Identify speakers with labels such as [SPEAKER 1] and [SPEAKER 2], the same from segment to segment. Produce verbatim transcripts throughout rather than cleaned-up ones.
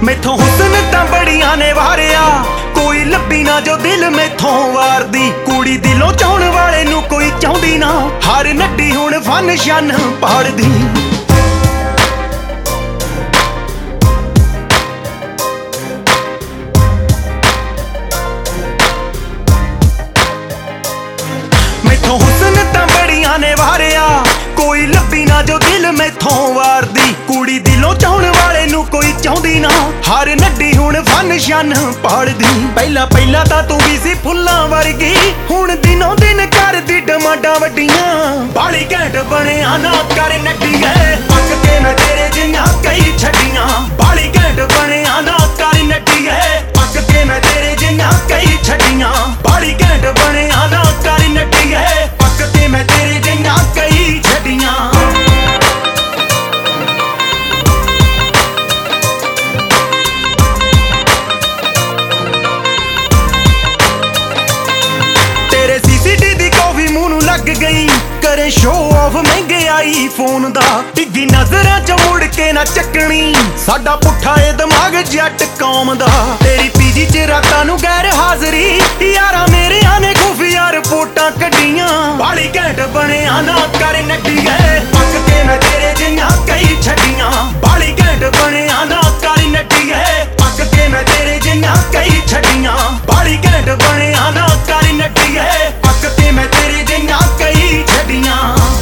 [SPEAKER 1] मैथों हुस्न तां बड़ियां ने वारिया, कोई लब्बी ना जो दिल मैथों वारदी। कुड़ी दिलों चाहण वाले नू कोई चाहुंदी ना, हर नड्डी हुण फन शन पाड़दी। मैथों हुस्न तां बड़ियां ने वारिया, कोई लब्बी ना जो दिल मैथों वारदी। कुड़ी दिलों चाहण वाले नू कोई चाहुंदी ना, हर नड्डी हुण फन शन पाड़दी। पहला पहला तां तू भी सी फुल्लां वर्गी, हुण दिनों दिन करदी डमाडां वड्डियां। बाली घैंट बणिया ना कर नड्डीए, पक के मैं तेरे जिहियां कई छड्डियां। बाली घैंट बणिया ना कर नड्डीए, पक के मैं तेरे जिहियां कई छड्डियां। बाली घैंट बणिया ना कर नड्डीए, पक के मैं तेरे जिहियां कई छड्डियां। लग गई करे शो ऑफ महंगे आई फोन दा, डिग्गी नजरां च मुड़ के ना चकनी, साडा पुट्ठा ए दिमाग जट कौम दा। तेरी पीजी च रातां नू गैर हाजरी, यारा मेरे आने खुफिया रिपोर्टां कड्डियां। बाली घैंट बणिया ना कर नड्डीए, पक के मैं तेरे जिहियां कई छड्डियां। बाली घैंट बणिया ना कर नड्डीए, पक के मैं तेरे जिहियां कई छड्डियां। बाली घैंट बणिया ना कर नड्डीए, पक के मैं तेरे जिहियां कई छड्डियां।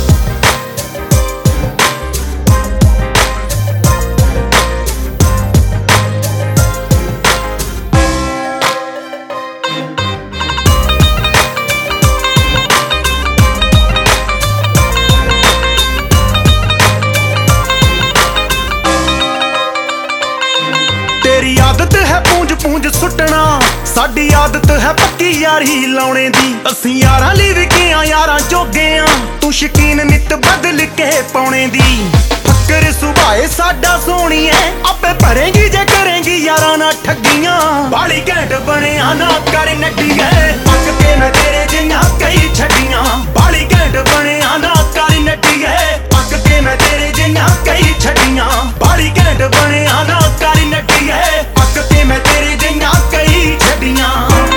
[SPEAKER 1] तेरी आदत है पूंज पूंज सुटना, साडी आदत है पक्की यारी लाउणे दी। असीं यारां लई विकियां यारां जोगे आ, तू शकीन नित बदल के पाउणे दी। फक्कर सुभाए साडा सोहणीए, आपे भरेंगी जे करेंगी यारां ना ठगियां। बाली घैंट बणिया ना कर नड्डीए, पक के मैं तेरे जिहियां कई छड्डियां। बाली घैंट बणिया ना कर नड्डीए, पक के मैं तेरे जिहियां कई छड्डियां। बाली घैंट बणिया ना कर नड्डीए, पक के मैं तेरे जिहियां कई छड्डियां।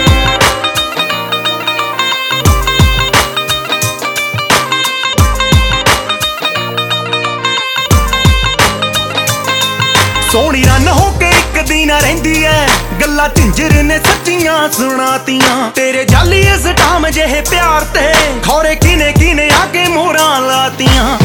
[SPEAKER 1] सोहनी रन हो के इक दी ना रहिंदी ऐ, गल्लां झिंजर ने सच्चियां सुणातियां। तेरे जाली स्टाम जेहे प्यार ते खौरे किने किने आके मोहरां लातियां।